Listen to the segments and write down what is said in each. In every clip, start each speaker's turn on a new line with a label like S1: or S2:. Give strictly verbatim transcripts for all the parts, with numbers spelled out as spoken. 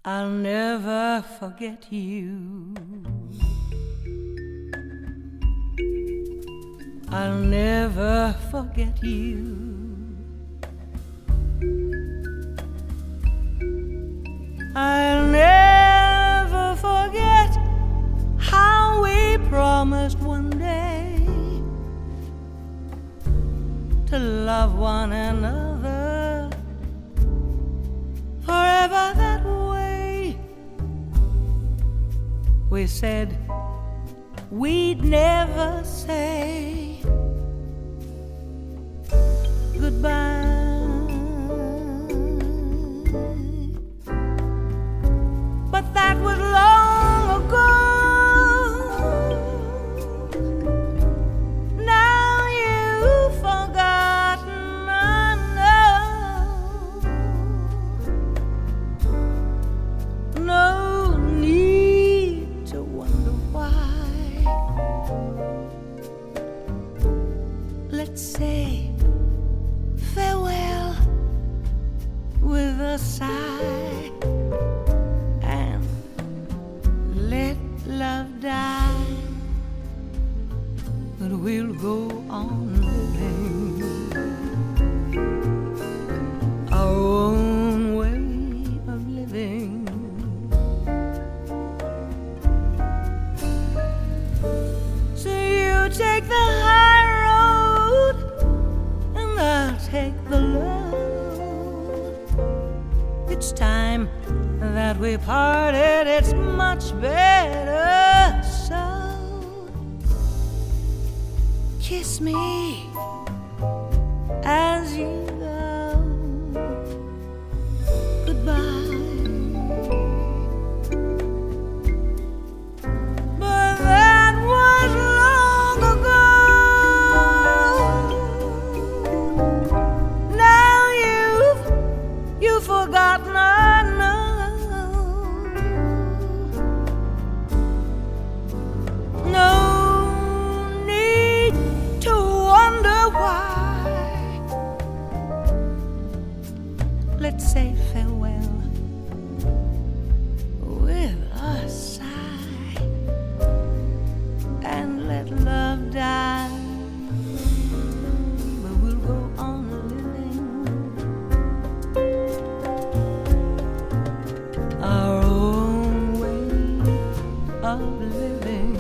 S1: I'll never forget you. I'll never forget you. I'll never forget how we promised one day to love one another forever that way. We said we'd never say goodbye. But that was long ago. Now you've forgotten, I know. No need to wonder why. Let's say farewell with a sigh and let love die, but we'll go on living our own way of living. So you take the high road and I'll take the low. It's time that we parted, it's much better so. Kiss me as you go. Goodbye. But that was long ago. Now you've you've forgotten, I know. No need to wonder why. Let's say farewell with a sigh and let love die, but we'll go on living our own way of living.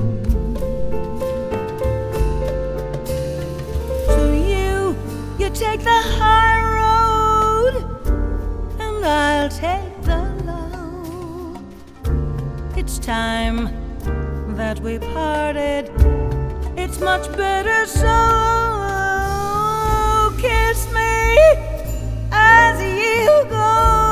S1: So you, you take the high road and I'll take the low. It's time that we parted, it's much better so. Kiss me as you go.